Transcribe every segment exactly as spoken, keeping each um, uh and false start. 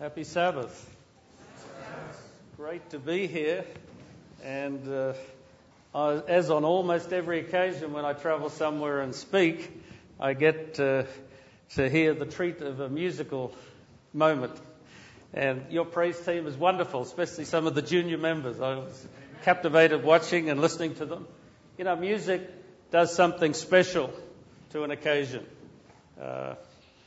Happy Sabbath. Great to be here. And uh, I, as on almost every occasion when I travel somewhere and speak, I get uh, to hear the treat of a musical moment. And your praise team is wonderful, especially some of the junior members. I was captivated watching and listening to them. You know, music does something special to an occasion. Uh,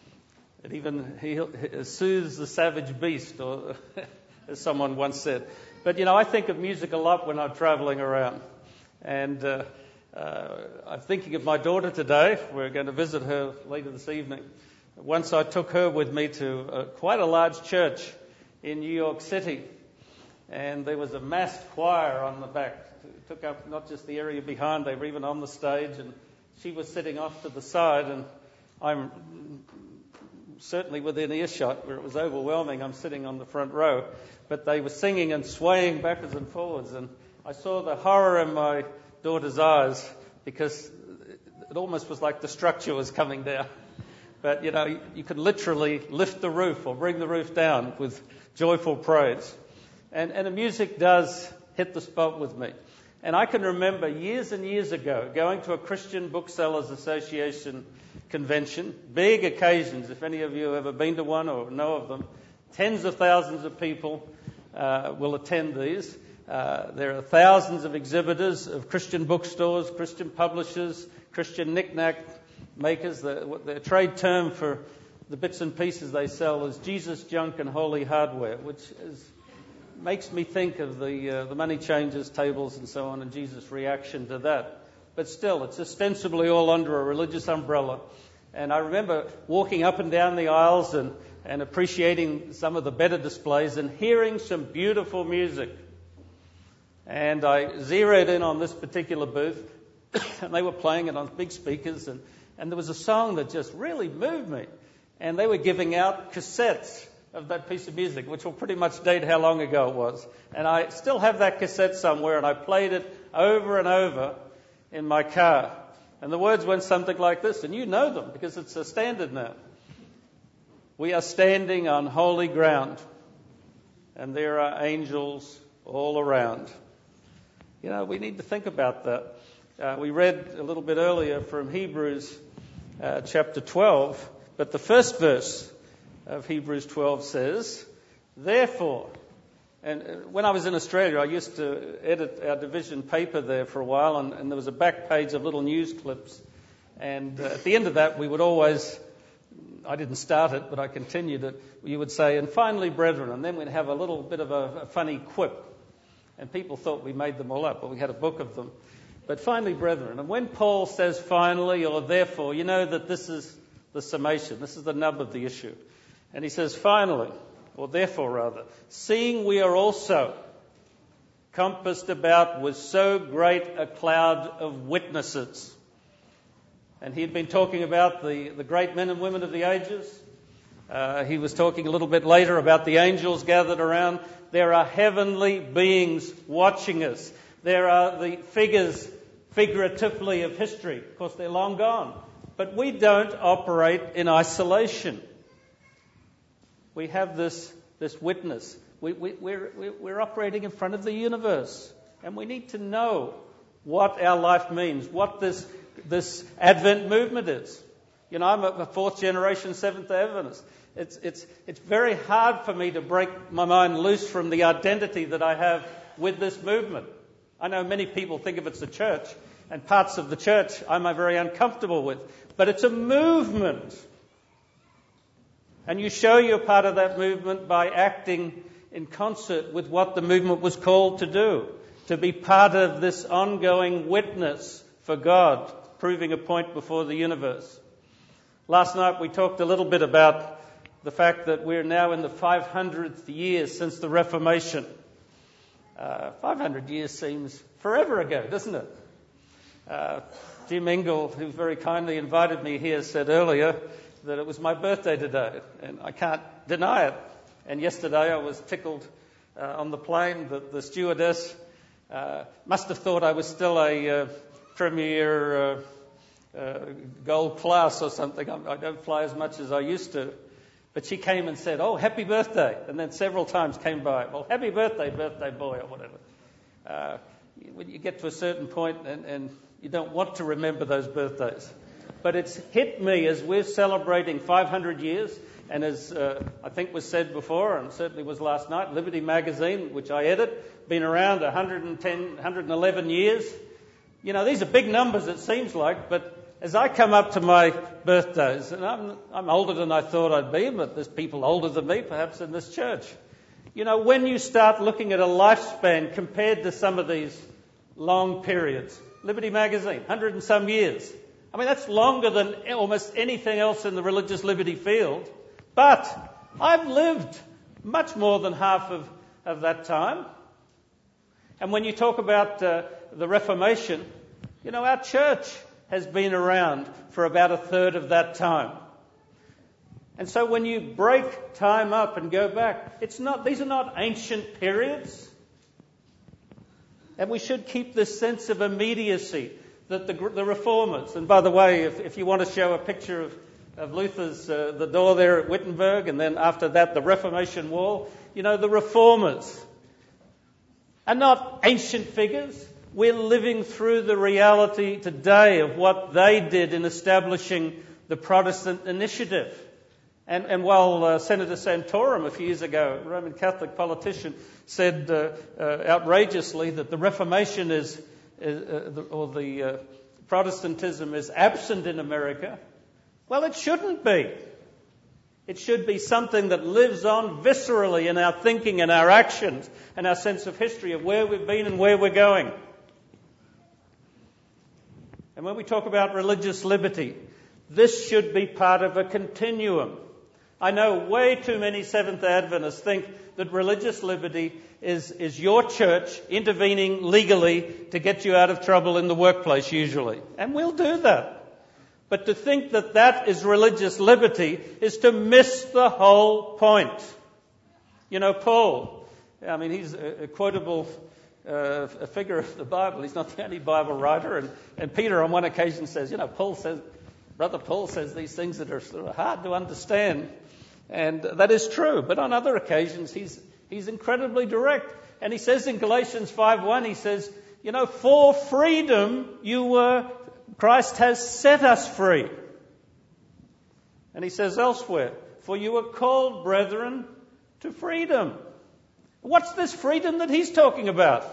It even he, he soothes the savage beast, or as someone once said. But, you know, I think of music a lot when I'm traveling around. And uh, uh, I'm thinking of my daughter today. We're going to visit her later this evening. Once I took her with me to uh, quite a large church in New York City. And there was a massed choir on the back. It took up not just the area behind, they were even on the stage. And she was sitting off to the side, and I'm certainly within earshot, where it was overwhelming. I'm sitting on the front row, but they were singing and swaying backwards and forwards, and I saw the horror in my daughter's eyes, because it almost was like the structure was coming down. But, you know, you could literally lift the roof or bring the roof down with joyful praise. And, and the music does hit the spot with me. And I can remember years and years ago going to a Christian Booksellers Association convention, big occasions. If any of you have ever been to one or know of them, tens of thousands of people uh, will attend these. Uh, there are thousands of exhibitors of Christian bookstores, Christian publishers, Christian knick-knack makers. The, the trade term for the bits and pieces they sell is Jesus junk and holy hardware, which is, makes me think of the uh, the money changers tables and so on, and Jesus' reaction to that. But still, it's ostensibly all under a religious umbrella. And I remember walking up and down the aisles and, and appreciating some of the better displays and hearing some beautiful music. And I zeroed in on this particular booth, and they were playing it on big speakers, and, and there was a song that just really moved me. And they were giving out cassettes of that piece of music, which will pretty much date how long ago it was. And I still have that cassette somewhere, and I played it over and over in my car. And the words went something like this, and you know them because it's a standard now. We are standing on holy ground, and there are angels all around. You know, we need to think about that. Uh, we read a little bit earlier from Hebrews uh, chapter twelve, but the first verse of Hebrews twelve says, therefore. And when I was in Australia, I used to edit our division paper there for a while, and, and there was a back page of little news clips. And uh, at the end of that, we would always, I didn't start it, but I continued it. You would say, and finally, brethren, and then we'd have a little bit of a, a funny quip. And people thought we made them all up, but we had a book of them. But finally, brethren. And when Paul says finally or therefore, you know that this is the summation. This is the nub of the issue. And he says finally, or therefore rather, seeing we are also compassed about with so great a cloud of witnesses. And he had been talking about the, the great men and women of the ages. Uh, he was talking a little bit later about the angels gathered around. There are heavenly beings watching us. There are the figures, figuratively, of history. Of course, they're long gone. But we don't operate in isolation. We have this, this witness. We, we, we're, we're operating in front of the universe. And we need to know what our life means, what this, this Advent movement is. You know, I'm a fourth generation Seventh-day Adventist. It's, it's, it's very hard for me to break my mind loose from the identity that I have with this movement. I know many people think of it's the church, and parts of the church I'm very uncomfortable with. But it's a movement. And you show you're part of that movement by acting in concert with what the movement was called to do, to be part of this ongoing witness for God, proving a point before the universe. Last night we talked a little bit about the fact that we're now in the five hundredth year since the Reformation. Uh, five hundred years seems forever ago, doesn't it? Uh, Jim Engel, who very kindly invited me here, said earlier that it was my birthday today, and I can't deny it. And yesterday I was tickled uh, on the plane that the stewardess uh, must have thought I was still a uh, premier uh, uh, gold class or something. I, I don't fly as much as I used to. But she came and said, "Oh, happy birthday," and then several times came by, "Well, happy birthday, birthday boy," or whatever. Uh, when you get to a certain point and, and you don't want to remember those birthdays. But it's hit me as we're celebrating five hundred years, and as uh, I think was said before, and certainly was last night, Liberty Magazine, which I edit, been around one hundred ten, one hundred eleven years. You know, these are big numbers, it seems like, but as I come up to my birthdays, and I'm, I'm older than I thought I'd be, but there's people older than me, perhaps, in this church. You know, when you start looking at a lifespan compared to some of these long periods, Liberty Magazine, one hundred and some years. I mean, that's longer than almost anything else in the religious liberty field. But I've lived much more than half of, of that time. And when you talk about uh, the Reformation, you know, our church has been around for about a third of that time. And so when you break time up and go back, it's not, these are not ancient periods. And we should keep this sense of immediacy that the, the reformers, and by the way, if, if you want to show a picture of, of Luther's, uh, the door there at Wittenberg, and then after that the Reformation wall, you know, the reformers are not ancient figures. We're living through the reality today of what they did in establishing the Protestant initiative. And, and while uh, Senator Santorum a few years ago, a Roman Catholic politician, said uh, uh, outrageously that the Reformation is, is uh, the, or the uh, Protestantism is absent in America, well, it shouldn't be. It should be something that lives on viscerally in our thinking and our actions and our sense of history of where we've been and where we're going. And when we talk about religious liberty, this should be part of a continuum. I know way too many Seventh-day Adventists think that religious liberty is, is your church intervening legally to get you out of trouble in the workplace usually. And we'll do that. But to think that that is religious liberty is to miss the whole point. You know, Paul, I mean, he's a, a quotable uh, a figure of the Bible. He's not the only Bible writer. And, and Peter on one occasion says, you know, Paul says, Brother Paul says these things that are sort of hard to understand. And that is true. But on other occasions, he's he's incredibly direct. And he says in Galatians five one, he says, you know, for freedom you were, Christ has set us free. And he says elsewhere, for you were called, brethren, to freedom. What's this freedom that he's talking about?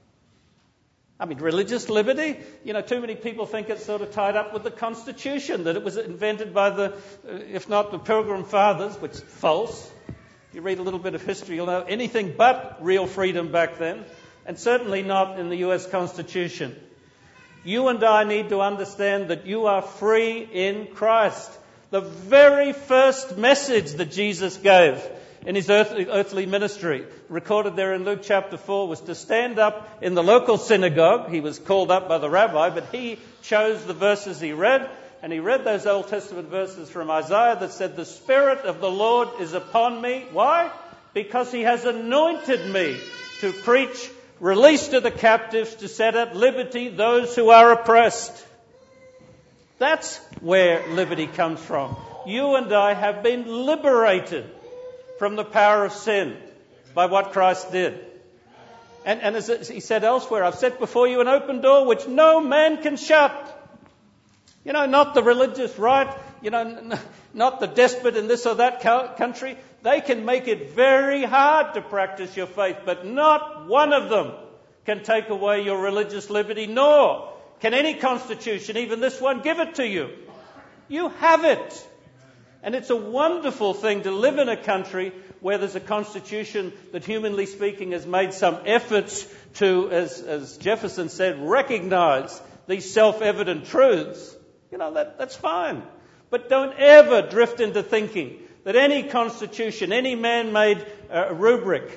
I mean, religious liberty, you know, too many people think it's sort of tied up with the Constitution, that it was invented by the, if not the Pilgrim Fathers, which is false. If you read a little bit of history, you'll know anything but real freedom back then, and certainly not in the U S Constitution. You and I need to understand that you are free in Christ. The very first message that Jesus gave in his earthly, earthly ministry, recorded there in Luke chapter four, was to stand up in the local synagogue. He was called up by the rabbi, but he chose the verses he read, and he read those Old Testament verses from Isaiah that said, the Spirit of the Lord is upon me. Why? Because he has anointed me to preach release to the captives, to set at liberty those who are oppressed. That's where liberty comes from. You and I have been liberated from the power of sin by what Christ did. And, and as he said elsewhere, I've set before you an open door which no man can shut. You know, not the religious right, you know, not the despot in this or that country. They can make it very hard to practice your faith, but not one of them can take away your religious liberty, nor can any constitution, even this one, give it to you. You have it. And it's a wonderful thing to live in a country where there's a constitution that, humanly speaking, has made some efforts to, as, as Jefferson said, recognize these self-evident truths. You know, that, that's fine. But don't ever drift into thinking that any constitution, any man-made uh, rubric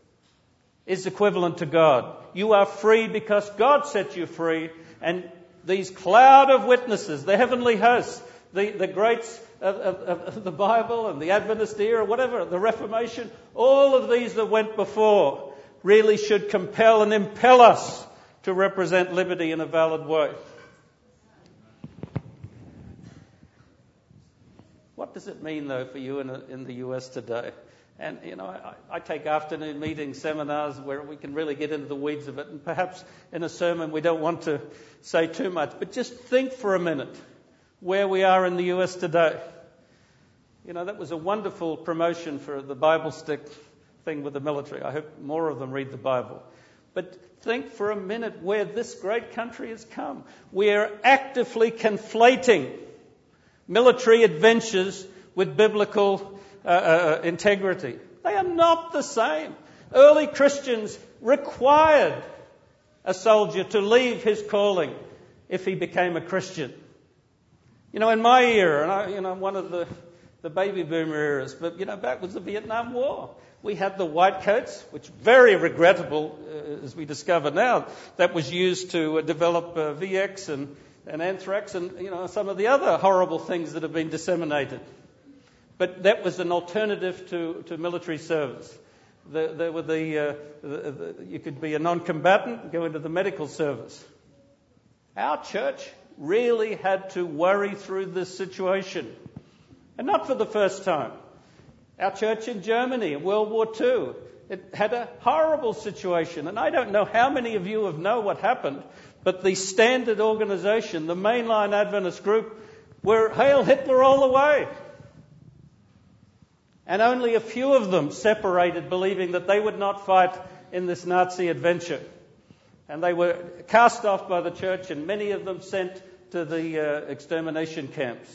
is equivalent to God. You are free because God set you free, and these cloud of witnesses, the heavenly hosts, the, the greats of, of, of the Bible and the Adventist era, whatever, the Reformation, all of these that went before really should compel and impel us to represent liberty in a valid way. What does it mean, though, for you in, a, in the U S today? And, you know, I, I take afternoon meetings, seminars where we can really get into the weeds of it. And perhaps in a sermon we don't want to say too much. But just think for a minute where we are in the U S today. You know, that was a wonderful promotion for the Bible stick thing with the military. I hope more of them read the Bible. But think for a minute where this great country has come. We are actively conflating military adventures with biblical uh, uh, integrity. They are not the same. Early Christians required a soldier to leave his calling if he became a Christian. You know, in my era, and I, you know, one of the, the baby boomer eras, but, you know, back was the Vietnam War. We had the white coats, which very regrettable, uh, as we discover now, that was used to uh, develop uh, V X and, and anthrax and, you know, some of the other horrible things that have been disseminated. But that was an alternative to, to military service. The, there were the, uh, the, the, you could be a non-combatant and go into the medical service. Our church really had to worry through this situation. And not for the first time. Our church in Germany in World War Two, it had a horrible situation. And I don't know how many of you have know what happened, but the standard organization, the mainline Adventist group, were Hail Hitler all the way. And only a few of them separated, believing that they would not fight in this Nazi adventure. And they were cast off by the church, and many of them sent to the uh, extermination camps.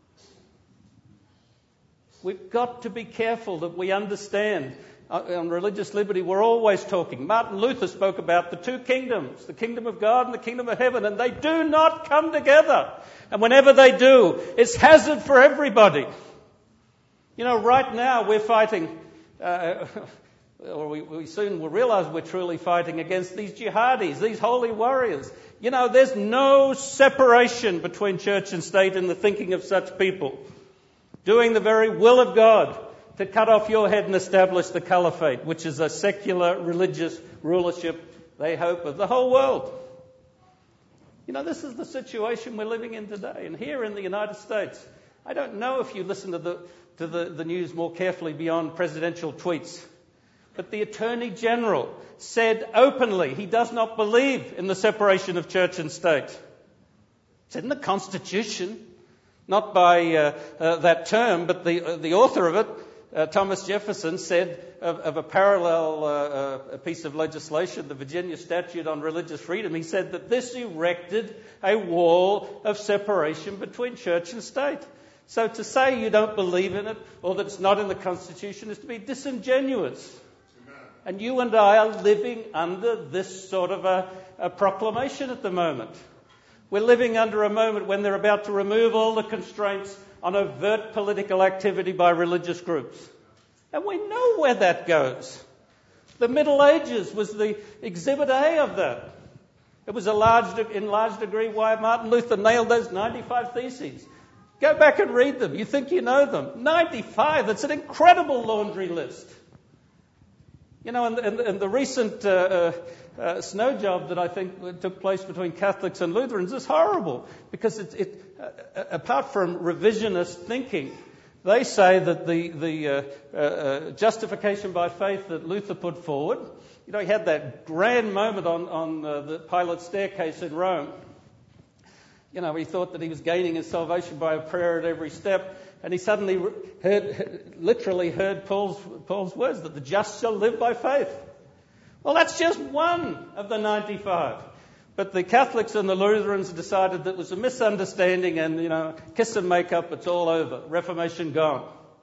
We've got to be careful that we understand. Uh, on religious liberty, we're always talking. Martin Luther spoke about the two kingdoms, the kingdom of God and the kingdom of heaven, and they do not come together. And whenever they do, it's hazard for everybody. You know, right now we're fighting, uh, or we, we soon will realize we're truly fighting against these jihadis, these holy warriors. You know, there's no separation between church and state in the thinking of such people. Doing the very will of God to cut off your head and establish the caliphate, which is a secular religious rulership, they hope, of the whole world. You know, this is the situation we're living in today. And here in the United States, I don't know if you listen to the to the, the news more carefully beyond presidential tweets, but the Attorney General said openly he does not believe in the separation of church and state. It's in the Constitution. Not by uh, uh, that term, but the uh, the author of it, uh, Thomas Jefferson, said of, of a parallel uh, uh, piece of legislation, the Virginia Statute on Religious Freedom, he said that this erected a wall of separation between church and state. So to say you don't believe in it or that it's not in the Constitution is to be disingenuous. Amen. And you and I are living under this sort of a, a proclamation at the moment. We're living under a moment when they're about to remove all the constraints on overt political activity by religious groups. And we know where that goes. The Middle Ages was the exhibit A of that. It was a large, in large degree why Martin Luther nailed those ninety-five theses. Go back and read them. You think you know them. ninety-five, that's an incredible laundry list. You know, and, and, and the recent... Uh, uh, Uh, snow job that I think took place between Catholics and Lutherans is horrible because it, it uh, apart from revisionist thinking, they say that the the uh, uh, justification by faith that Luther put forward, you know, he had that grand moment on on uh, the Pilate's staircase in Rome. You know, he thought that he was gaining his salvation by a prayer at every step, and he suddenly heard, literally heard Paul's Paul's words that the just shall live by faith. Well, that's just one of the ninety-five. But the Catholics and the Lutherans decided that it was a misunderstanding and, you know, kiss and make up, it's all over. Reformation gone.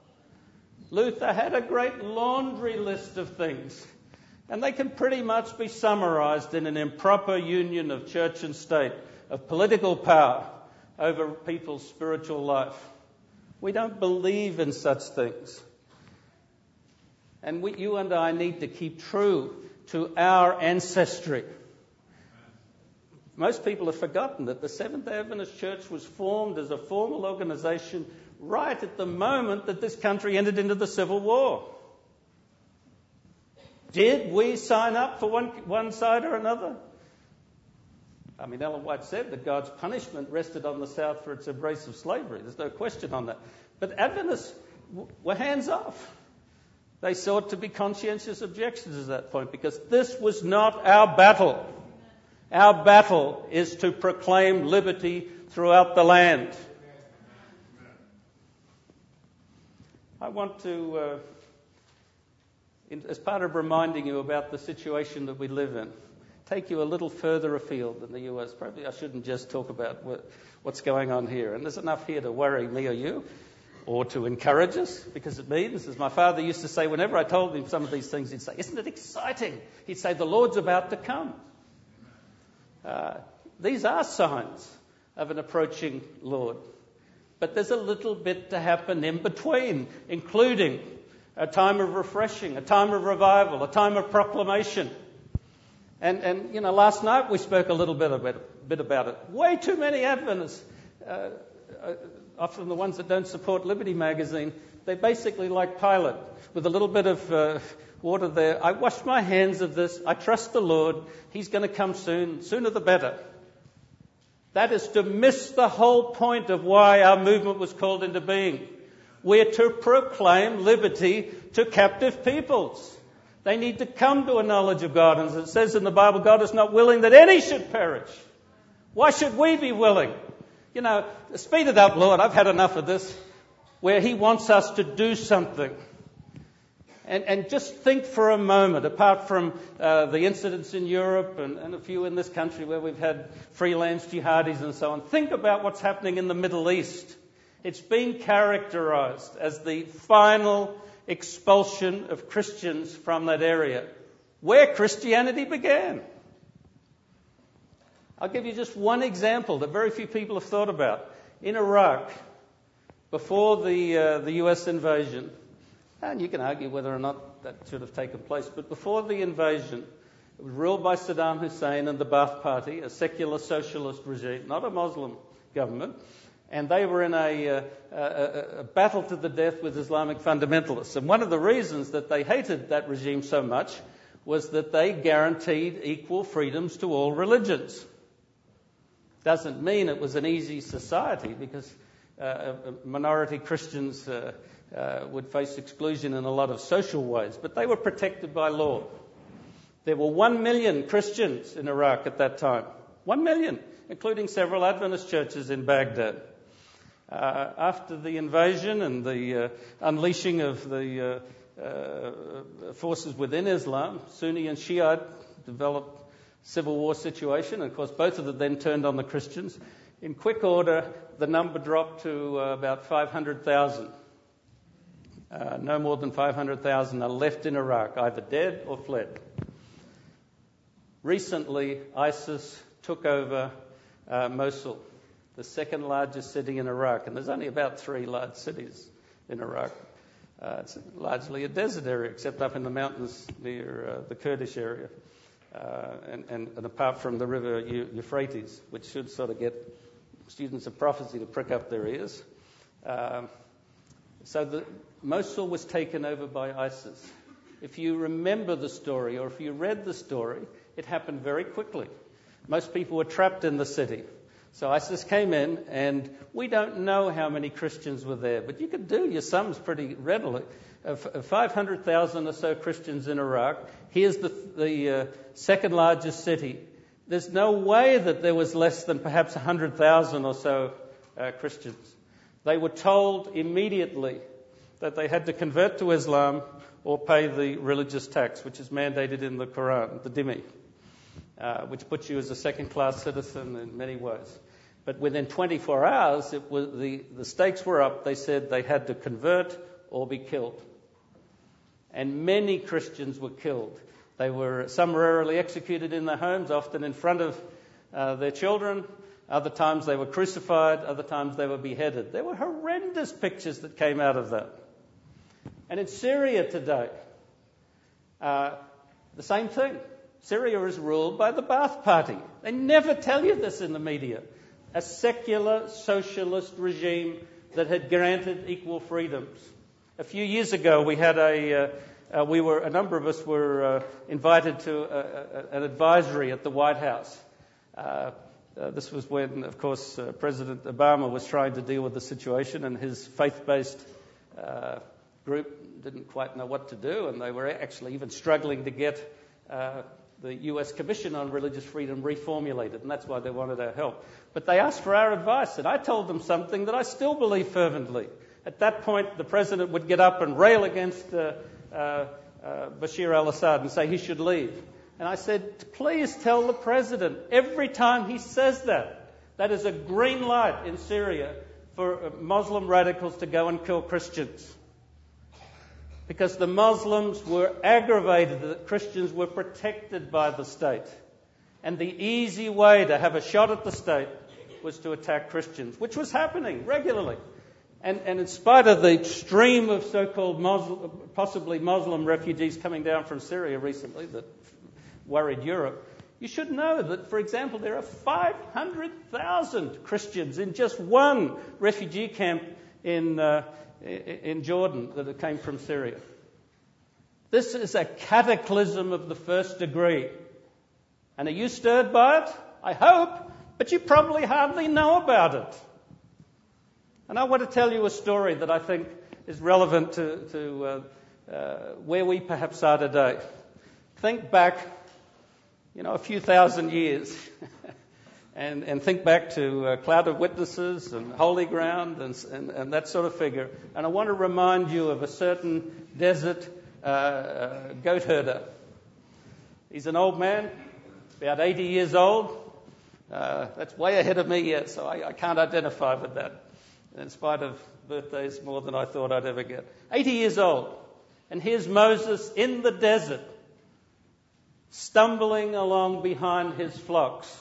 Luther had a great laundry list of things. And they can pretty much be summarized in an improper union of church and state, of political power over people's spiritual life. We don't believe in such things. And we, you and I need to keep true to our ancestry. Most people have forgotten that the Seventh-day Adventist Church was formed as a formal organization right at the moment that this country entered into the Civil War. Did we sign up for one, one side or another? I mean, Ellen White said that God's punishment rested on the South for its embrace of slavery. There's no question on that. But Adventists w- were hands off. They sought to be conscientious objectors at that point because this was not our battle. Our battle is to proclaim liberty throughout the land. I want to, uh, in, as part of reminding you about the situation that we live in, take you a little further afield than the U S. Probably I shouldn't just talk about what, what's going on here. And there's enough here to worry me or you, or to encourage us, because it means, as my father used to say, whenever I told him some of these things, he'd say, isn't it exciting? He'd say, the Lord's about to come. Uh, these are signs of an approaching Lord. But there's a little bit to happen in between, including a time of refreshing, a time of revival, a time of proclamation. And, and you know, last night we spoke a little bit about, bit about it. Way too many Adventists, uh, uh, often the ones that don't support Liberty Magazine, they're basically like Pilate, with a little bit of uh, water there. I washed my hands of this. I trust the Lord. He's going to come soon. Sooner the better. That is to miss the whole point of why our movement was called into being. We're to proclaim liberty to captive peoples. They need to come to a knowledge of God. And as it says in the Bible, God is not willing that any should perish. Why should we be willing? You know, speed it up, Lord. I've had enough of this. Where He wants us to do something. And, and just think for a moment, apart from uh, the incidents in Europe and, and a few in this country where we've had freelance jihadis and so on, think about what's happening in the Middle East. It's been characterized as the final expulsion of Christians from that area, where Christianity began. I'll give you just one example that very few people have thought about. In Iraq, before the uh, the U S invasion, and you can argue whether or not that should have taken place, but before the invasion, it was ruled by Saddam Hussein and the Ba'ath Party, a secular socialist regime, not a Muslim government, and they were in a, uh, a, a battle to the death with Islamic fundamentalists. And one of the reasons that they hated that regime so much was that they guaranteed equal freedoms to all religions. Doesn't mean it was an easy society, because uh, minority Christians uh, uh, would face exclusion in a lot of social ways, but they were protected by law. There were one million Christians in Iraq at that time. One million, including several Adventist churches in Baghdad. Uh, after the invasion and the uh, unleashing of the uh, uh, forces within Islam, Sunni and Shiite developed civil war situation. And of course, both of them then turned on the Christians. In quick order, the number dropped to uh, about five hundred thousand. Uh, no more than five hundred thousand are left in Iraq, either dead or fled. Recently, ISIS took over uh, Mosul, the second largest city in Iraq, and there's only about three large cities in Iraq. Uh, it's largely a desert area, except up in the mountains near uh, the Kurdish area. Uh, and, and, and apart from the river Euphrates, which should sort of get students of prophecy to prick up their ears. Um, so the, Mosul was taken over by ISIS. If you remember the story, or if you read the story, it happened very quickly. Most people were trapped in the city. So ISIS came in, and we don't know how many Christians were there, but you could do your sums pretty readily. Of five hundred thousand or so Christians in Iraq, here's the, the uh, second largest city. There's no way that there was less than perhaps one hundred thousand or so uh, Christians. They were told immediately that they had to convert to Islam or pay the religious tax, which is mandated in the Quran, the dhimmi, uh, which puts you as a second-class citizen in many ways. But within twenty-four hours, it was the, the stakes were up. They said they had to convert or be killed. And many Christians were killed. They were summarily executed in their homes, often in front of uh, their children. Other times they were crucified. Other times they were beheaded. There were horrendous pictures that came out of that. And in Syria today, uh, the same thing. Syria is ruled by the Ba'ath Party. They never tell you this in the media. A secular socialist regime that had granted equal freedoms. A few years ago, we had a, uh, uh, we were a number of us were uh, invited to a, a, an advisory at the White House. Uh, Uh, this was when, of course, uh, President Obama was trying to deal with the situation, and his faith-based uh, group didn't quite know what to do, and they were actually even struggling to get uh, the U S Commission on Religious Freedom reformulated, and that's why they wanted our help. But they asked for our advice, and I told them something that I still believe fervently. At that point, the president would get up and rail against uh, uh, uh, Bashir al-Assad and say he should leave. And I said, please tell the president, every time he says that, that is a green light in Syria for Muslim radicals to go and kill Christians. Because the Muslims were aggravated that Christians were protected by the state. And the easy way to have a shot at the state was to attack Christians, which was happening regularly. And, and in spite of the stream of so-called Muslim, possibly Muslim refugees coming down from Syria recently that worried Europe, you should know that, for example, there are five hundred thousand Christians in just one refugee camp in, uh, in Jordan that came from Syria. This is a cataclysm of the first degree. And are you stirred by it? I hope, but you probably hardly know about it. And I want to tell you a story that I think is relevant to, to uh, uh, where we perhaps are today. Think back, you know, a few thousand years, and, and think back to a cloud of witnesses and holy ground and, and, and that sort of figure. And I want to remind you of a certain desert uh, uh, goat herder. He's an old man, about eighty years old. Uh, that's way ahead of me yet, so I, I can't identify with that, in spite of birthdays more than I thought I'd ever get. eighty years old. And here's Moses in the desert, stumbling along behind his flocks.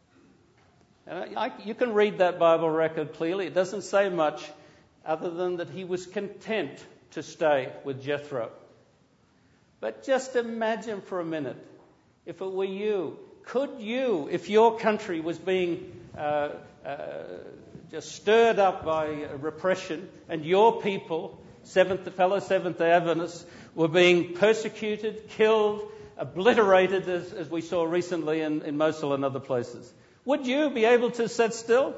And I, I, you can read that Bible record clearly. It doesn't say much other than that he was content to stay with Jethro. But just imagine for a minute, if it were you, could you, if your country was being uh, uh, just stirred up by repression and your people, seventh, fellow Seventh-day Adventists, were being persecuted, killed, obliterated, as, as we saw recently in, in Mosul and other places, would you be able to sit still?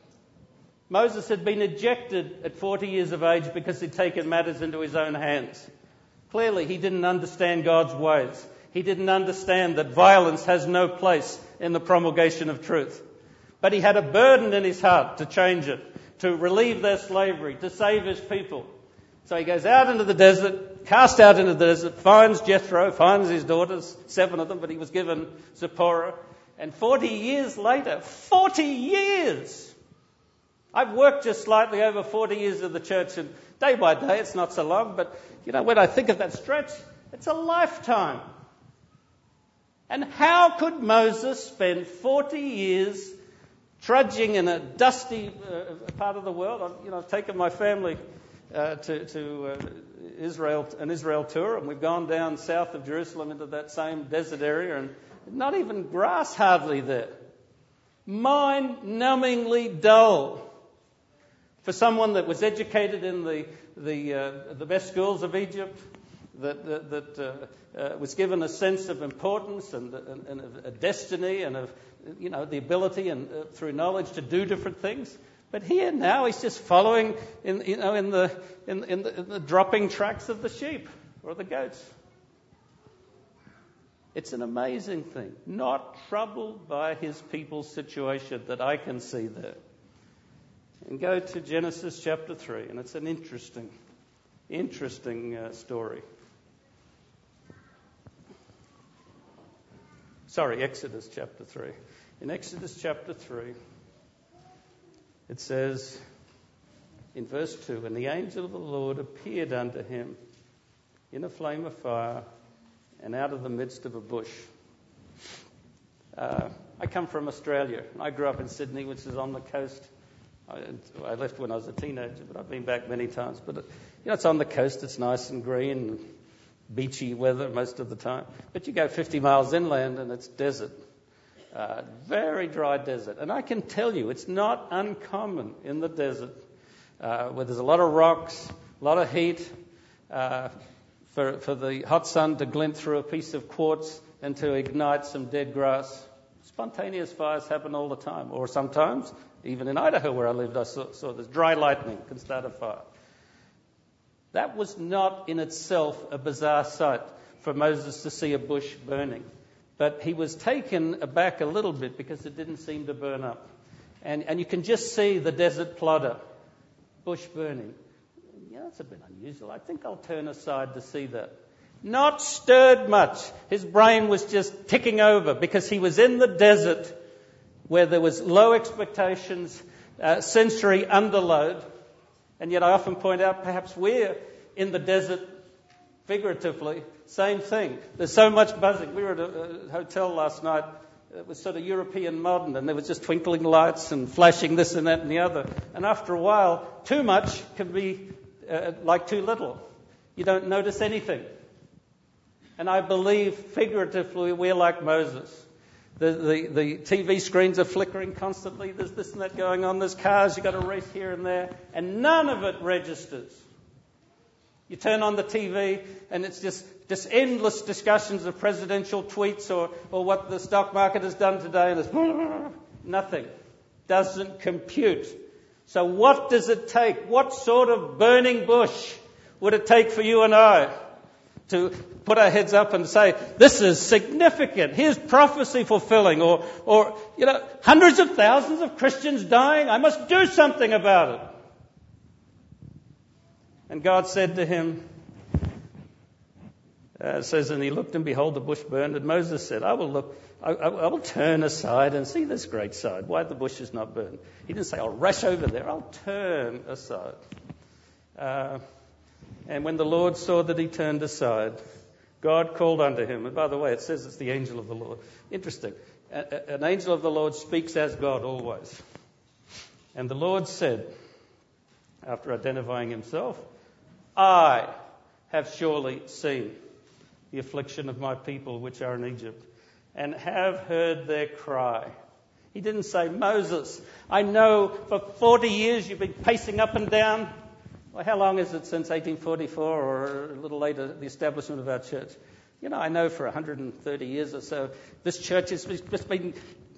Moses had been ejected at forty years of age because he'd taken matters into his own hands. Clearly, he didn't understand God's ways. He didn't understand that violence has no place in the promulgation of truth. But he had a burden in his heart to change it, to relieve their slavery, to save his people. So he goes out into the desert, cast out into the desert, finds Jethro, finds his daughters, seven of them, but he was given Zipporah. And forty years later, forty years! I've worked just slightly over forty years of the church, and day by day it's not so long, but you know, when I think of that stretch, it's a lifetime. And how could Moses spend forty years trudging in a dusty uh, part of the world? I've, you know, I've taken my family uh, to, to uh, Israel, an Israel tour, and we've gone down south of Jerusalem into that same desert area, and not even grass hardly there. Mind-numbingly dull. For someone that was educated in the the, uh, the best schools of Egypt, that, that, that uh, uh, was given a sense of importance and, and, and a destiny and of, you know, the ability and uh, through knowledge to do different things. But here now he's just following in, you know, in the in, in the, in the dropping tracks of the sheep or the goats. It's an amazing thing. Not troubled by his people's situation that I can see there. And go to Genesis chapter three, and it's an interesting, interesting uh, story. Sorry, Exodus chapter three. In Exodus chapter three, it says in verse two, and the angel of the Lord appeared unto him in a flame of fire and out of the midst of a bush. Uh, I come from Australia. I grew up in Sydney, which is on the coast. I left when I was a teenager, but I've been back many times. But, you know, it's on the coast. It's nice and green and beachy weather most of the time. But you go fifty miles inland and it's desert. Uh, very dry desert. And I can tell you, it's not uncommon in the desert uh, where there's a lot of rocks, a lot of heat, uh, for, for the hot sun to glint through a piece of quartz and to ignite some dead grass. Spontaneous fires happen all the time. Or sometimes, even in Idaho where I lived, I saw, saw this dry lightning can start a fire. That was not in itself a bizarre sight for Moses to see a bush burning. But he was taken aback a little bit because it didn't seem to burn up. And, and you can just see the desert plodder, bush burning. Yeah, that's a bit unusual. I think I'll turn aside to see that. Not stirred much. His brain was just ticking over because he was in the desert where there was low expectations, uh, sensory underload. And yet I often point out perhaps we're in the desert figuratively. Same thing. There's so much buzzing. We were at a, a hotel last night. It was sort of European modern, and there was just twinkling lights and flashing this and that and the other. And after a while, too much can be uh, like too little. You don't notice anything. And I believe figuratively we're like Moses. The, the, the T V screens are flickering constantly. There's this and that going on. There's cars. You've got to race here and there. And none of it registers. You turn on the T V and it's just, just endless discussions of presidential tweets or, or what the stock market has done today. And there's nothing. Doesn't compute. So what does it take? What sort of burning bush would it take for you and I to put our heads up and say, this is significant, here's prophecy fulfilling, or, or, you know, hundreds of thousands of Christians dying, I must do something about it. And God said to him, uh, it says, and he looked and behold the bush burned, and Moses said, I will look, I, I, I will turn aside and see this great sight, why the bush is not burned. He didn't say, I'll rush over there, I'll turn aside. Uh, And when the Lord saw that he turned aside, God called unto him. And by the way, it says it's the angel of the Lord. Interesting. A- a- an angel of the Lord speaks as God always. And the Lord said, after identifying himself, I have surely seen the affliction of my people which are in Egypt, and have heard their cry. He didn't say, Moses, I know for forty years you've been pacing up and down. Well, how long is it since eighteen forty-four, or a little later, the establishment of our church? You know, I know for one hundred thirty years or so, this church has just been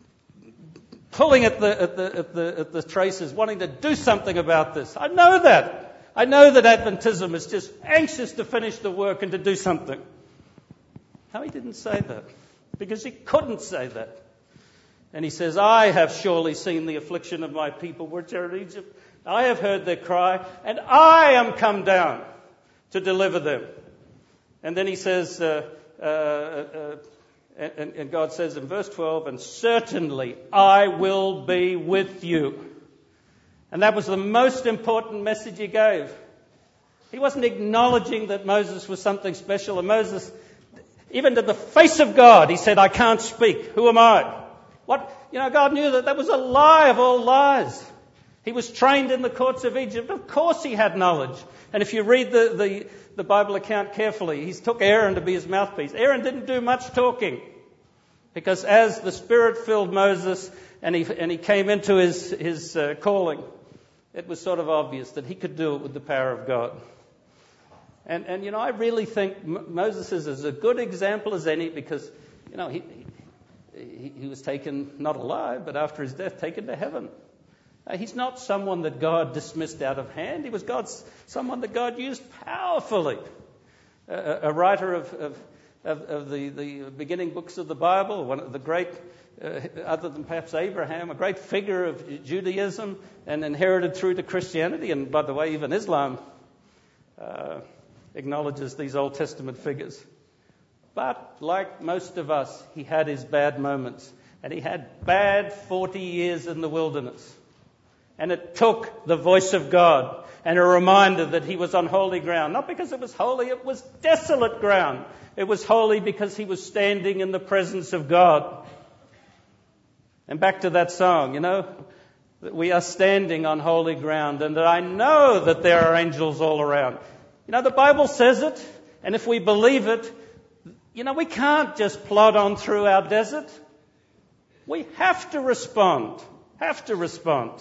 pulling at the, at the, at the, at the traces, wanting to do something about this. I know that. I know that Adventism is just anxious to finish the work and to do something. No, he didn't say that, because he couldn't say that. And he says, I have surely seen the affliction of my people which are in Egypt. I have heard their cry, and I am come down to deliver them. And then he says, uh, uh, uh, and, and God says in verse twelve, and certainly I will be with you. And that was the most important message he gave. He wasn't acknowledging that Moses was something special. And Moses, even to the face of God, he said, I can't speak. Who am I? What? You know, God knew that that was a lie of all lies. He was trained in the courts of Egypt. Of course he had knowledge. And if you read the, the, the Bible account carefully, he took Aaron to be his mouthpiece. Aaron didn't do much talking, because as the Spirit filled Moses and he, and he came into his, his uh, calling, it was sort of obvious that he could do it with the power of God. And, and you know, I really think M- Moses is as a good example as any, because, you know, he, he, he was taken not alive, but after his death, taken to heaven. Uh, he's not someone that God dismissed out of hand. He was God's someone that God used powerfully. Uh, a writer of, of, of, of the, the beginning books of the Bible, one of the great, uh, other than perhaps Abraham, a great figure of Judaism and inherited through to Christianity. And by the way, even Islam uh, acknowledges these Old Testament figures. But like most of us, he had his bad moments. And he had bad forty years in the wilderness. And it took the voice of God and a reminder that he was on holy ground. Not because it was holy, it was desolate ground. It was holy because he was standing in the presence of God. And back to that song, you know, that we are standing on holy ground, and that I know that there are angels all around. You know, the Bible says it, and if we believe it, you know, we can't just plod on through our desert. We have to respond. Have to respond.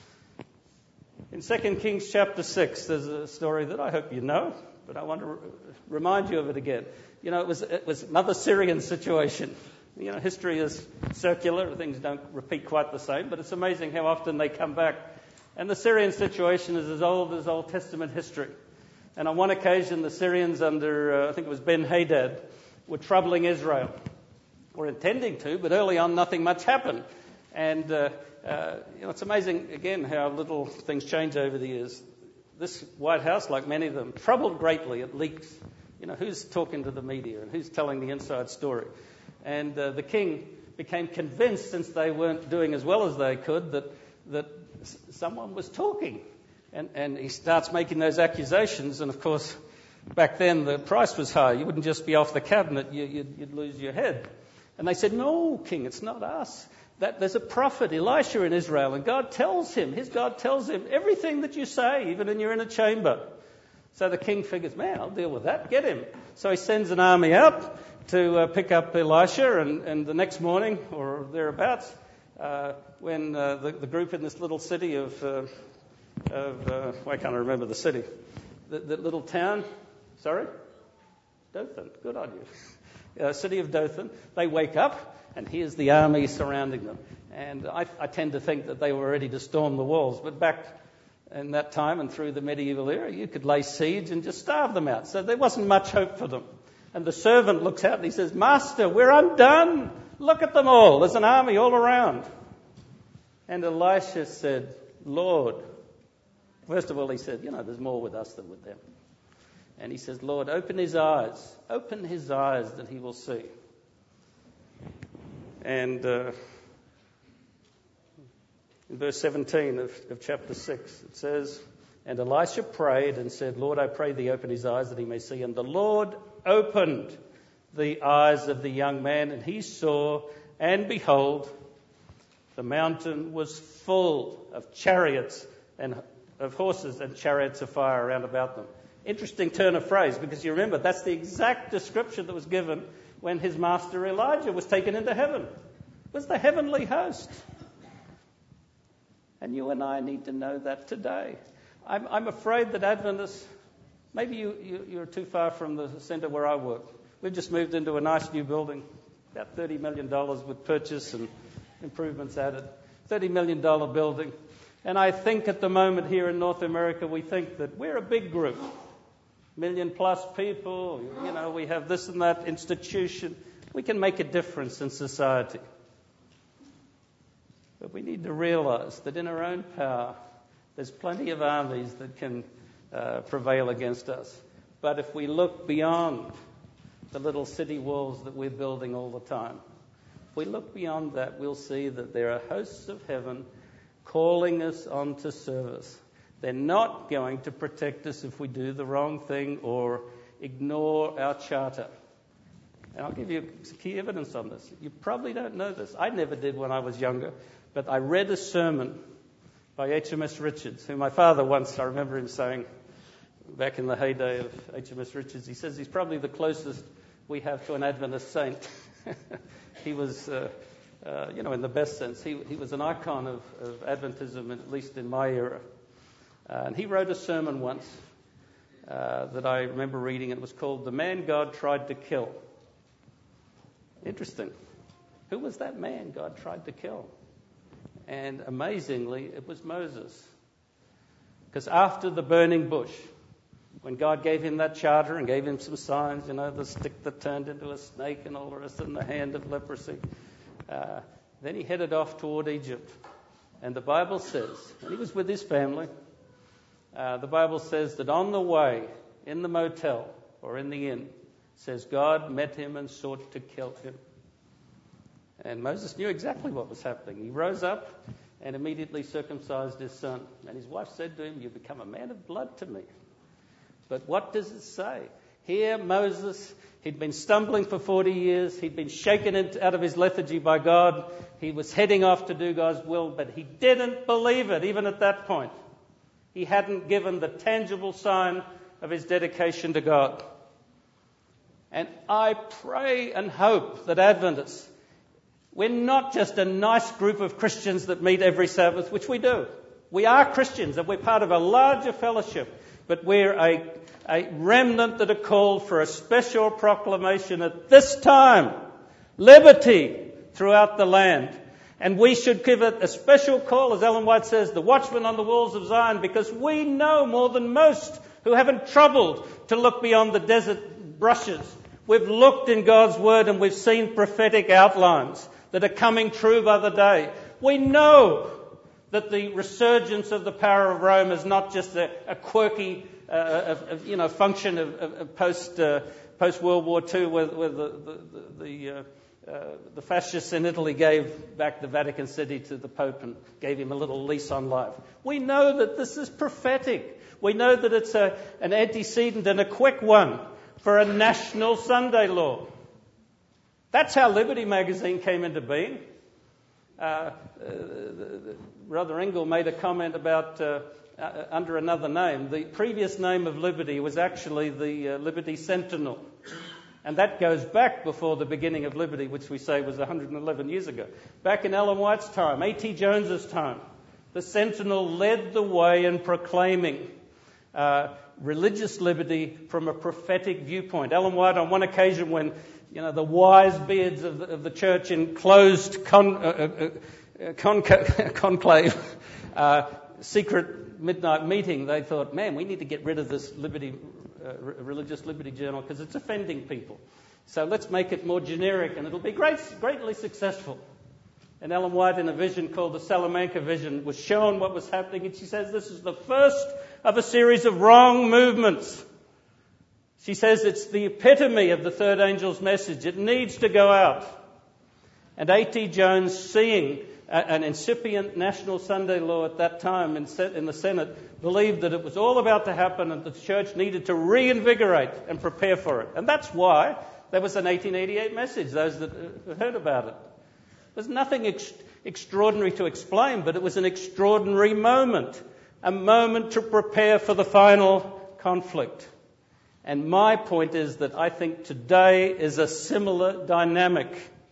In Second Kings chapter six, there's a story that I hope you know, but I want to re- remind you of it again. You know, it was it was another Syrian situation. You know, history is circular. Things don't repeat quite the same, but it's amazing how often they come back. And the Syrian situation is as old as Old Testament history. And on one occasion, the Syrians under, uh, I think it was Ben-Hadad, were troubling Israel. Or intending to, but early on nothing much happened. And, uh, uh, you know, it's amazing, again, how little things change over the years. This White House, like many of them, troubled greatly. It leaks. You know, who's talking to the media and who's telling the inside story? And uh, the king became convinced, since they weren't doing as well as they could, that that s- someone was talking. And, and he starts making those accusations. And, of course, back then the price was high. You wouldn't just be off the cabinet. You, you'd, you'd lose your head. And they said, no, king, it's not us. That there's a prophet, Elisha, in Israel, and God tells him, his God tells him everything that you say, even in your inner chamber. So the king figures, man, I'll deal with that. Get him. So he sends an army out to uh, pick up Elisha, and, and the next morning, or thereabouts, uh, when uh, the, the group in this little city of, uh, of uh, why can't I remember the city? The, the little town, sorry? Dothan, good on you. Uh, city of Dothan, they wake up, and here's the army surrounding them. And I, I tend to think that they were ready to storm the walls. But back in that time and through the medieval era, you could lay siege and just starve them out. So there wasn't much hope for them. And the servant looks out and he says, Master, we're undone. Look at them all. There's an army all around. And Elisha said, Lord, first of all, he said, you know, there's more with us than with them. And he says, Lord, open his eyes. Open his eyes that he will see. And uh, in verse seventeen of, of chapter six, it says, and Elisha prayed and said, Lord, I pray thee, open his eyes that he may see. And the Lord opened the eyes of the young man, and he saw, and behold, the mountain was full of chariots and of horses and chariots of fire around about them. Interesting turn of phrase, because you remember that's the exact description that was given when his master Elijah was taken into heaven. It was the heavenly host. And you and I need to know that today. I'm, I'm afraid that Adventists, maybe you, you, you're too far from the centre where I work. We've just moved into a nice new building, about thirty million dollars with purchase and improvements added. thirty million dollars building. And I think at the moment here in North America, we think that we're a big group. Million plus people, you know, we have this and that institution. We can make a difference in society. But we need to realize that in our own power, there's plenty of armies that can uh, prevail against us. But if we look beyond the little city walls that we're building all the time, if we look beyond that, we'll see that there are hosts of heaven calling us on to service. They're not going to protect us if we do the wrong thing or ignore our charter. And I'll give you some key evidence on this. You probably don't know this. I never did when I was younger, but I read a sermon by H M S Richards, who my father once, I remember him saying, back in the heyday of H M S Richards, he says he's probably the closest we have to an Adventist saint. He was, uh, uh, you know, in the best sense, he, he was an icon of, of Adventism, at least in my era. Uh, and he wrote a sermon once uh, that I remember reading. It was called The Man God Tried to Kill. Interesting. Who was that man God tried to kill? And amazingly, it was Moses. Because after the burning bush, when God gave him that charter and gave him some signs, you know, the stick that turned into a snake and all the rest, and the hand of leprosy, uh, then he headed off toward Egypt. And the Bible says, and he was with his family, Uh, the Bible says that on the way, in the motel or in the inn, says God met him and sought to kill him. And Moses knew exactly what was happening. He rose up and immediately circumcised his son. And his wife said to him, "You become a man of blood to me." But what does it say? Here Moses, he'd been stumbling for forty years. He'd been shaken out of his lethargy by God. He was heading off to do God's will, but he didn't believe it even at that point. He hadn't given the tangible sign of his dedication to God. And I pray and hope that Adventists, we're not just a nice group of Christians that meet every Sabbath, which we do. We are Christians and we're part of a larger fellowship, but we're a, a remnant that are called for a special proclamation at this time. Liberty throughout the land. And we should give it a special call, as Ellen White says, the watchman on the walls of Zion, because we know more than most who haven't troubled to look beyond the desert brushes. We've looked in God's Word and we've seen prophetic outlines that are coming true by the day. We know that the resurgence of the power of Rome is not just a, a quirky, uh, a, a, you know, function of, of, of post uh, post World War Two, where, where the the, the, uh, uh, the fascists in Italy gave back the Vatican City to the Pope and gave him a little lease on life. We know that this is prophetic. We know that it's a, an antecedent and a quick one for a national Sunday law. That's how Liberty magazine came into being. Uh, uh, Brother Engel made a comment about uh, uh, under another name. The previous name of Liberty was actually the uh, Liberty Sentinel. And that goes back before the beginning of Liberty, which we say was one hundred eleven years ago. Back in Ellen White's time, A T Jones's time, the Sentinel led the way in proclaiming uh, religious liberty from a prophetic viewpoint. Ellen White, on one occasion when you know the wise beards of the, of the church in closed con, uh, uh, con, conclave, uh, secret midnight meeting, they thought, man, we need to get rid of this liberty, uh, religious liberty journal because it's offending people. So let's make it more generic and it'll be great, greatly successful. And Ellen White, in a vision called the Salamanca Vision, was shown what was happening, and she says this is the first of a series of wrong movements. She says it's the epitome of the third angel's message. It needs to go out. And A T Jones, seeing an incipient national Sunday law at that time in the Senate, believed that it was all about to happen and the church needed to reinvigorate and prepare for it. And that's why there was an eighteen eighty-eight message, those that heard about it. There's nothing ex- extraordinary to explain, but it was an extraordinary moment, a moment to prepare for the final conflict. And my point is that I think today is a similar dynamic.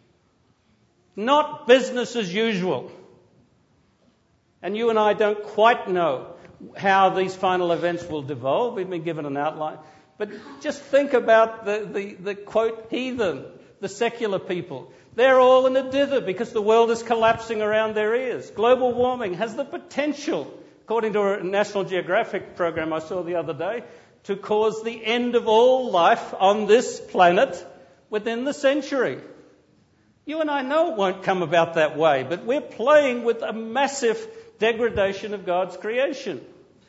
Not business as usual. And you and I don't quite know how these final events will devolve. We've been given an outline. But just think about the, the, the quote, heathen, the secular people. They're all in a dither because the world is collapsing around their ears. Global warming has the potential, according to a National Geographic program I saw the other day, to cause the end of all life on this planet within the century. You and I know it won't come about that way, but we're playing with a massive degradation of God's creation.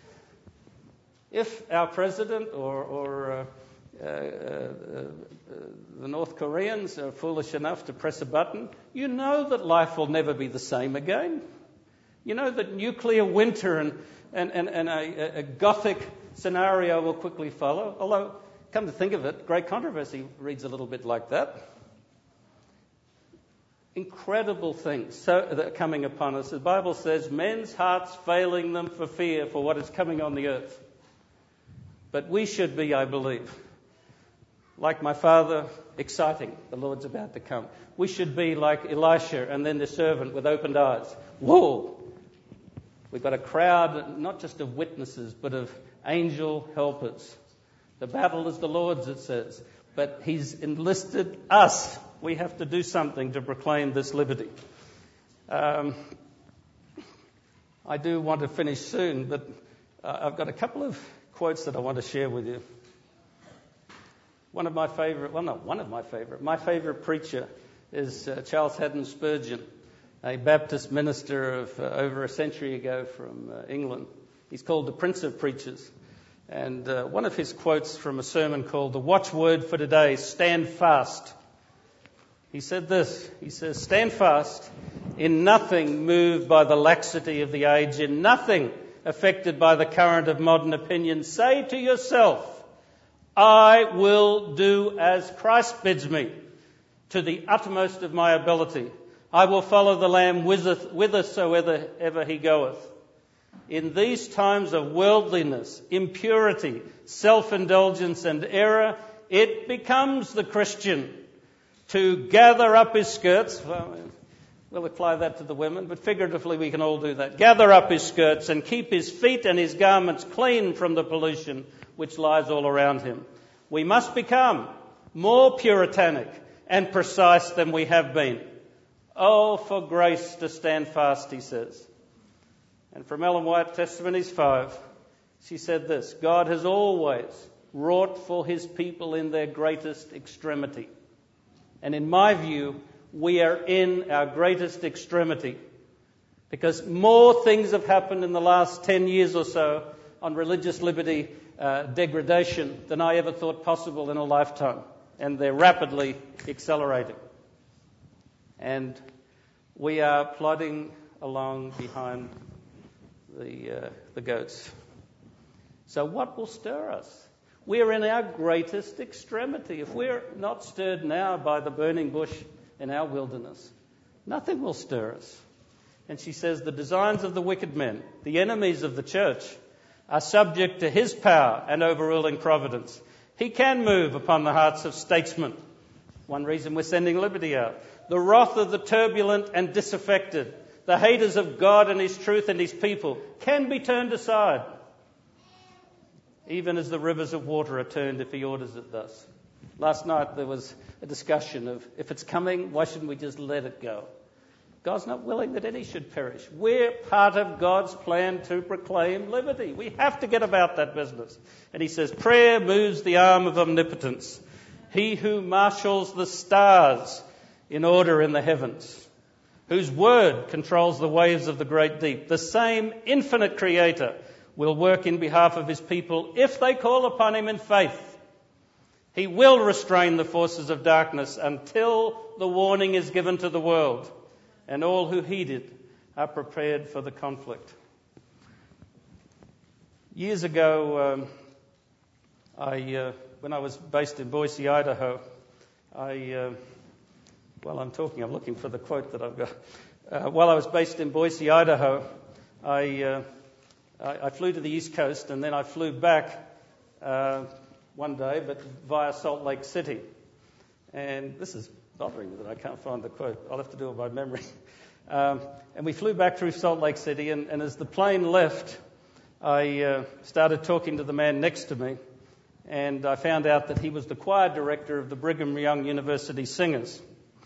If our president or, or uh, uh, uh, the North Koreans are foolish enough to press a button, you know that life will never be the same again. You know that nuclear winter and, and, and, and a, a gothic scenario will quickly follow. Although, come to think of it, Great Controversy reads a little bit like that. Incredible things so, that are coming upon us. The Bible says, men's hearts failing them for fear for what is coming on the earth. But we should be, I believe, like my father, exciting, the Lord's about to come. We should be like Elisha and then the servant with opened eyes. Whoa! We've got a crowd, not just of witnesses, but of angel helpers. The battle is the Lord's, it says. But he's enlisted us. We have to do something to proclaim this liberty. Um, I do want to finish soon, but uh, I've got a couple of quotes that I want to share with you. One of my favourite, well, not one of my favourite, my favourite preacher is uh, Charles Haddon Spurgeon, a Baptist minister of uh, over a century ago from uh, England. He's called the Prince of Preachers. And uh, one of his quotes from a sermon called The Watchword for Today, Stand Fast. He said this, he says, stand fast, in nothing moved by the laxity of the age, in nothing affected by the current of modern opinion. Say to yourself, I will do as Christ bids me, to the utmost of my ability. I will follow the Lamb whithersoever ever he goeth. In these times of worldliness, impurity, self-indulgence and error, it becomes the Christian to gather up his skirts. Well, we'll apply that to the women, but figuratively we can all do that. Gather up his skirts and keep his feet and his garments clean from the pollution which lies all around him. We must become more puritanic and precise than we have been. Oh, for grace to stand fast, he says. And from Ellen White, Testimonies five, she said this: God has always wrought for his people in their greatest extremity. And in my view, we are in our greatest extremity, because more things have happened in the last ten years or so on religious liberty uh, degradation than I ever thought possible in a lifetime. And they're rapidly accelerating. And we are plodding along behind the, uh, the goats. So what will stir us? We're in our greatest extremity. If we're not stirred now by the burning bush in our wilderness, nothing will stir us. And she says the designs of the wicked men, the enemies of the church, are subject to his power and overruling providence. He can move upon the hearts of statesmen. One reason we're sending liberty out. The wrath of the turbulent and disaffected, the haters of God and his truth and his people, can be turned aside, even as the rivers of water are turned if he orders it thus. Last night there was a discussion of, if it's coming, why shouldn't we just let it go? God's not willing that any should perish. We're part of God's plan to proclaim liberty. We have to get about that business. And he says, prayer moves the arm of omnipotence. He who marshals the stars in order in the heavens, whose word controls the waves of the great deep. The same infinite creator will work in behalf of his people if they call upon him in faith. He will restrain the forces of darkness until the warning is given to the world, and all who heed it are prepared for the conflict. Years ago, um, I, uh, when I was based in Boise, Idaho, I, uh, while I'm talking, I'm looking for the quote that I've got. Uh, while I was based in Boise, Idaho, I, uh, I, I flew to the East Coast, and then I flew back uh, one day, but via Salt Lake City. And this is bothering me that I can't find the quote. I'll have to do it by memory. Um, and we flew back through Salt Lake City, and, and as the plane left, I uh, started talking to the man next to me, and I found out that he was the choir director of the Brigham Young University Singers,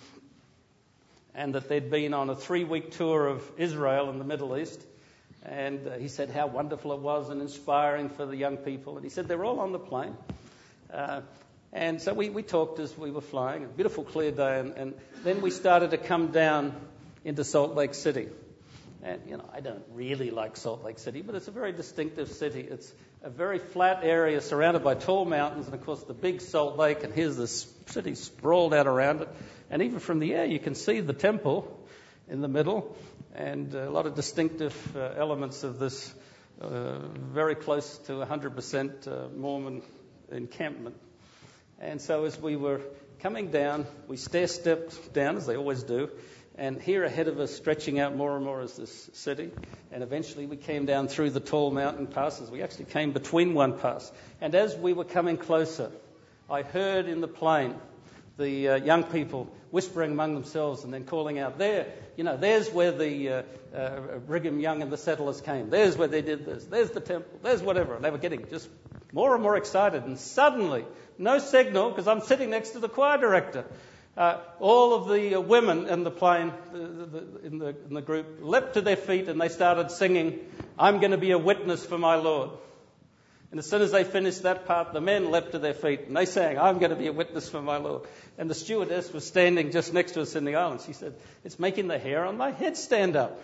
and that they'd been on a three-week tour of Israel and the Middle East. And uh, he said how wonderful it was and inspiring for the young people. And he said they're all on the plane. Uh, and so we, we talked as we were flying, a beautiful clear day, and, and then we started to come down into Salt Lake City. And, you know, I don't really like Salt Lake City, but it's a very distinctive city. It's a very flat area surrounded by tall mountains, and, of course, the big Salt Lake, and here's this city sprawled out around it. And even from the air, you can see the temple in the middle, and a lot of distinctive uh, elements of this uh, very close to one hundred percent uh, Mormon encampment. And so as we were coming down, we stair-stepped down, as they always do, and here ahead of us, stretching out more and more, is this city. And eventually we came down through the tall mountain passes. We actually came between one pass. And as we were coming closer, I heard in the plane the uh, young people whispering among themselves and then calling out, there, you know, there's where the uh, uh, Brigham Young and the settlers came. There's where they did this. There's the temple. There's whatever. And they were getting just more and more excited. And suddenly, no signal, because I'm sitting next to the choir director, uh, all of the uh, women in the plane, the, the, in, the, in the group, leapt to their feet and they started singing, I'm going to be a witness for my Lord. And as soon as they finished that part, the men leapt to their feet and they sang, I'm going to be a witness for my Lord. And the stewardess was standing just next to us in the aisle, and she said, it's making the hair on my head stand up.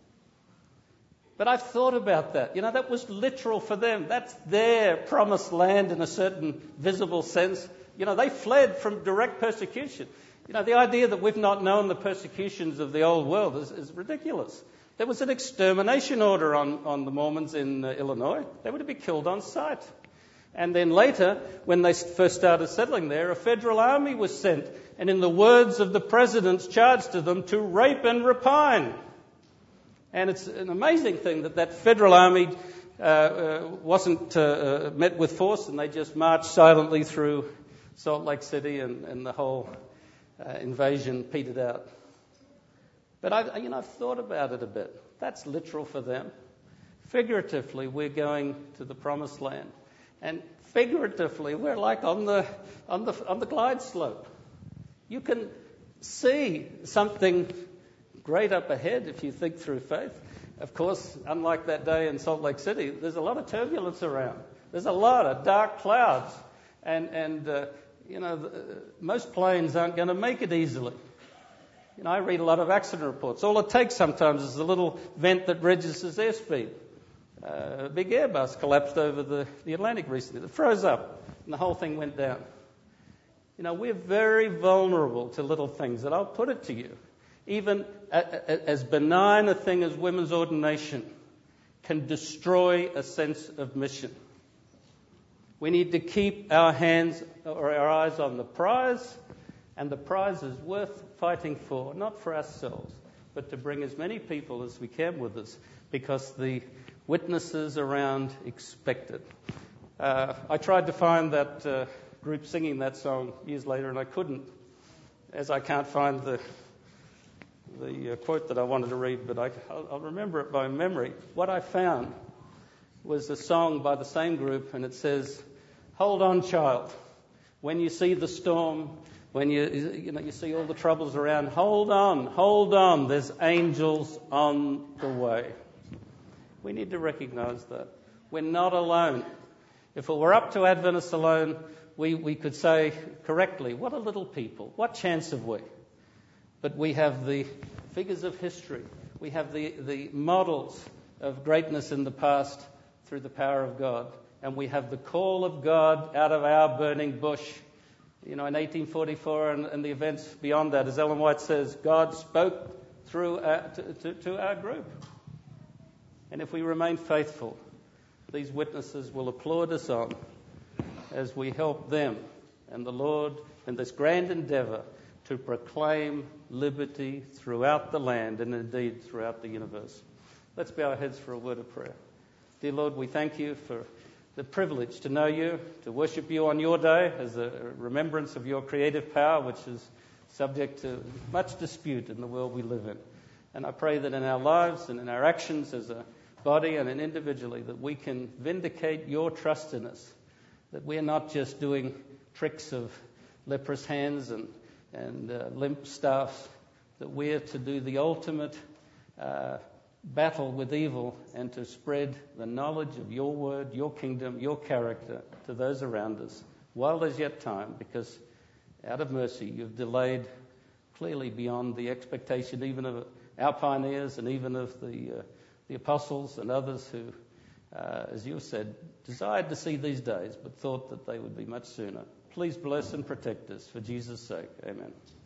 But I've thought about that. You know, that was literal for them. That's their promised land in a certain visible sense. You know, they fled from direct persecution. You know, the idea that we've not known the persecutions of the old world is, is ridiculous. There was an extermination order on, on the Mormons in uh, Illinois. They were to be killed on sight. And then later, when they first started settling there, a federal army was sent, and in the words of the presidents, charged to them to rape and rapine. And it's an amazing thing that that federal army uh, uh, wasn't uh, uh, met with force, and they just marched silently through Salt Lake City, and, and the whole uh, invasion petered out. But I, you know, I've thought about it a bit. That's literal for them. Figuratively, we're going to the promised land, and figuratively, we're like on the on the on the glide slope. You can see something great up ahead if you think through faith. Of course, unlike that day in Salt Lake City, there's a lot of turbulence around. There's a lot of dark clouds. And, and uh, you know, the, most planes aren't going to make it easily. You know, I read a lot of accident reports. All it takes sometimes is a little vent that registers airspeed. Uh, a big Airbus collapsed over the, the Atlantic recently. It froze up, and the whole thing went down. You know, we're very vulnerable to little things, and I'll put it to you. Even a, a, as benign a thing as women's ordination can destroy a sense of mission. We need to keep our hands or our eyes on the prize, and the prize is worth fighting for, not for ourselves, but to bring as many people as we can with us, because the witnesses around expect it. Uh, I tried to find that uh, group singing that song years later, and I couldn't, as I can't find the the uh, quote that I wanted to read, but I, I'll, I'll remember it by memory. What I found was a song by the same group, and it says, "Hold on, child. When you see the storm, when you you know you see all the troubles around, hold on, hold on. There's angels on the way." We need to recognize that we're not alone. If it were up to Adventists alone, we, we could say correctly, what a little people. What chance have we? But we have the figures of history. We have the, the models of greatness in the past through the power of God. And we have the call of God out of our burning bush. You know, in eighteen forty-four and, and the events beyond that, as Ellen White says, God spoke through our, to, to, to our group. And if we remain faithful, these witnesses will applaud us on as we help them and the Lord in this grand endeavour to proclaim liberty throughout the land and indeed throughout the universe. Let's bow our heads for a word of prayer. Dear Lord, we thank you for the privilege to know you, to worship you on your day as a remembrance of your creative power, which is subject to much dispute in the world we live in. And I pray that in our lives and in our actions as a body and individually, that we can vindicate your trust in us, that we're not just doing tricks of leprous hands and, and uh, limp staffs, that we're to do the ultimate uh, battle with evil and to spread the knowledge of your word, your kingdom, your character to those around us while there's yet time, because out of mercy you've delayed clearly beyond the expectation even of our pioneers and even of the uh, the apostles and others who, uh, as you said, desired to see these days but thought that they would be much sooner. Please bless and protect us for Jesus' sake. Amen.